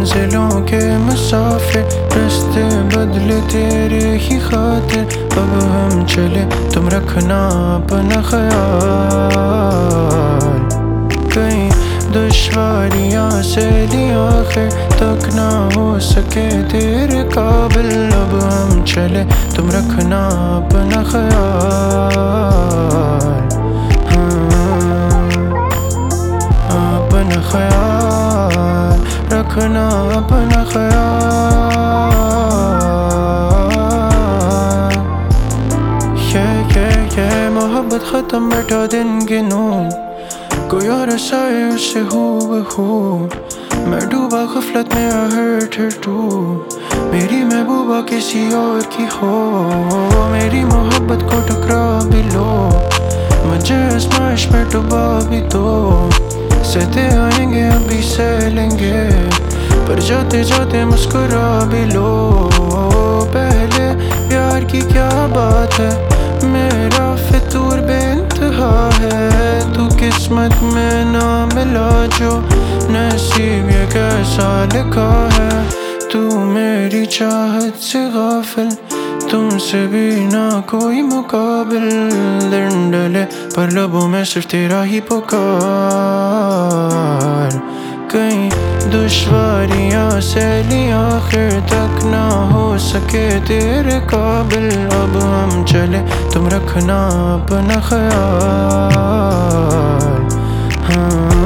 मंजिलों के मुसाफिर, रास्ते बदले तेरे ही खातिर। अब हम चले तुम रखना अपना ख्याल। कई दुश्वारियां से ली आखिर तक ना हो सके तेरे काबिल। अब हम चले तुम रखना अपना ख्याल। अपना ख्याल रखना, अपना ख्याल। ये मोहब्बत ख़त्म, बैठा दिन गिनो, कोई और आए उससे हो मैं डूबा गफलत में, I hurt her too। मेरी महबूबा किसी और की हो, मेरी मोहब्बत को टकरा भी लो, मुझे आजमाइश में डुबा भी दो। सहते आएंगे अभी सह लेंगे, पर जाते जाते मुस्कुरा भी लो। पहले प्यार की क्या बात है, मेरा फितूर बेइंतहा है। तू किस्मत में ना मिला जो नसीब ये कैसा लिखा है। तू मेरी चाहत से गाफिल, तुमसे भी ना कोई मुकाबिल। दिन डले पर लबों में सिर्फ तेरा ही पुकार। कई दुश्वारियां से ली आखिर तक ना हो सके तेरे काबिल। अब हम चले तुम रखना अपना ख्याल।